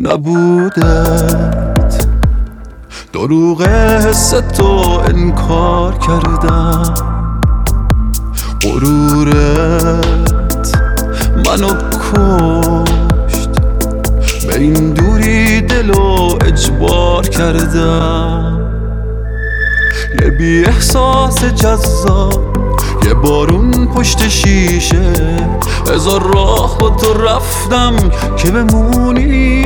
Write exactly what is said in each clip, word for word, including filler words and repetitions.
نبودت، دروغ حس تو انکار کردم، غرورت منو کشت، به این دوری دلو اجبار کردم. یه بی احساس جذاب، یه بارون پشت شیشه، هزار راه با تو رفتم که بمونی،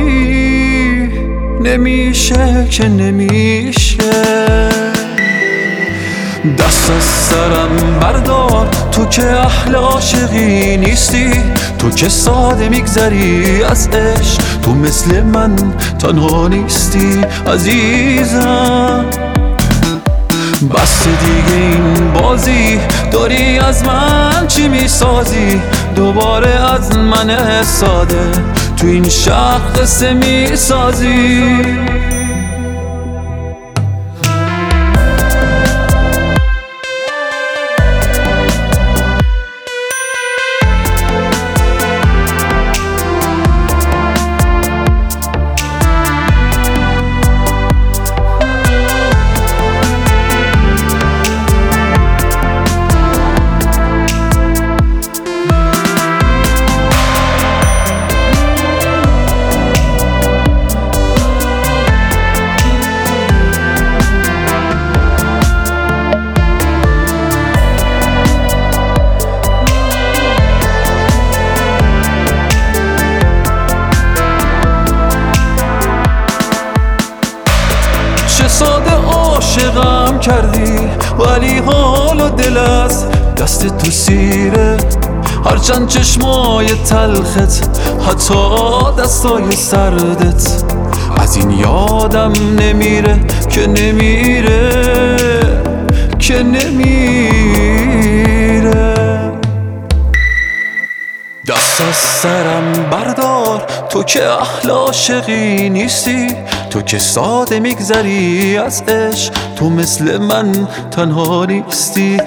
نمیشه که نمیشه. دست از سرم بردار، تو که اهل عاشقی نیستی، تو که ساده میگذری از عشق، تو مثل من تنها نیستی عزیزم. بس دیگه این بازی، داری از من چی میسازی؟ دوباره از من ساده تو این شهر قصه میسازی. ساده عاشقم کردی، ولی حال و دل از دست تو سیره. هرچند چشمای تلخت، حتی دستای سردت، از این یادم نمیره که نمیره که نمیره. دست از سرم بردار، تو که اهل عاشقی نیستی، تو که ساده میگذری از عشق، تو مثل من تنها نیستی.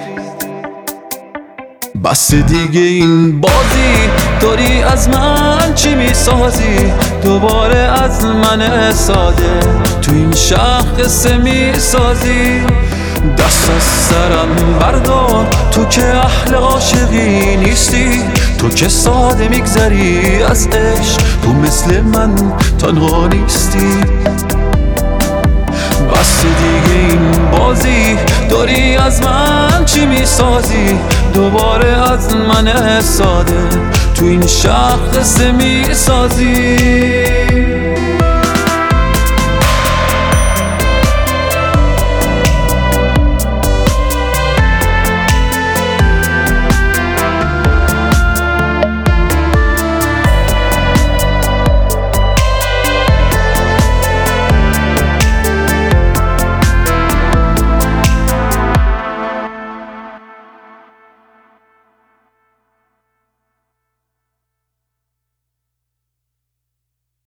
بس دیگه این بازی، داری از من چی میسازی؟ دوباره از من ساده تو این شهر قصه میسازی. دست از سرم بردار، تو که اهل عاشقی نیستی، تو که ساده میگذری از عشق، تو مثل من تنها نیستی. بس دیگه این بازی، داری از من چی میسازی؟ دوباره از من ساده تو این شهر قصه میسازی.